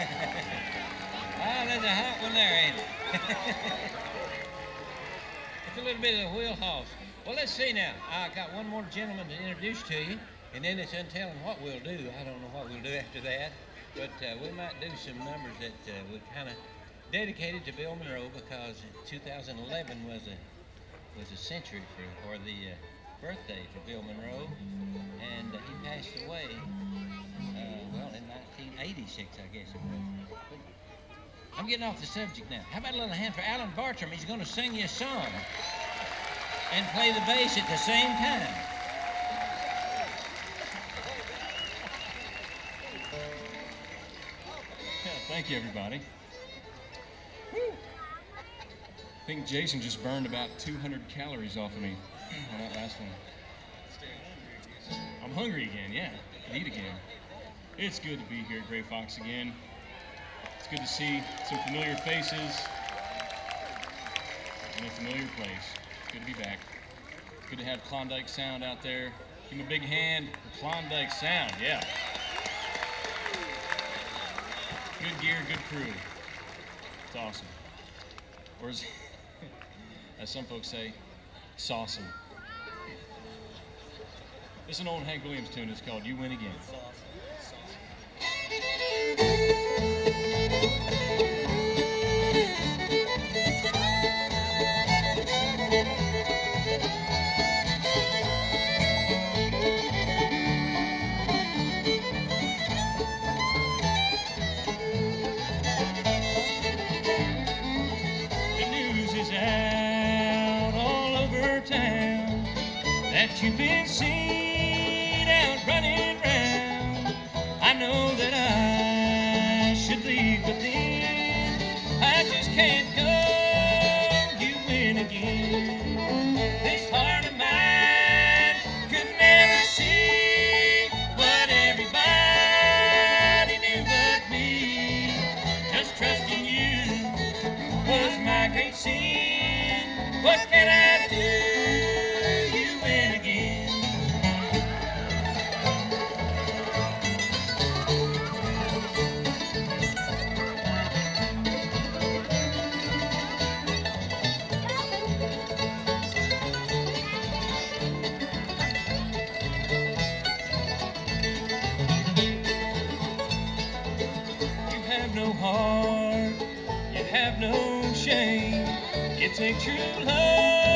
Ah, there's a hot one there, ain't it? It's a little bit of the wheelhouse. Well, let's see now. I got one more gentleman to introduce to you, and then it's untelling what we'll do. I don't know what we'll do after that, but we might do some numbers that we kind of dedicated to Bill Monroe because 2011 was a century or the birthday for Bill Monroe, and he passed away. Well, in 1986, I guess it was. But I'm getting off the subject now. How about a little hand for Alan Bartram? He's going to sing you a song and play the bass at the same time. Thank you, everybody. I think Jason just burned about 200 calories off of me on that last one. I'm hungry again, yeah. I can eat again. It's good to be here at Gray Fox again. It's good to see some familiar faces in a familiar place. It's good to be back. It's good to have Klondike Sound out there. Give him a big hand for Klondike Sound, yeah. Good gear, good crew. It's awesome. Or as some folks say, sauceum. This is an old Hank Williams tune. It's called You Win Again. The news is out all over town that you've been seen out running round. I know that I should leave, but then I just can't go. You win again. This heart of mine could never see what everybody knew but me. Just trusting you was my great sin. What can I do? You win again. You have no heart, you have no shame. You take true love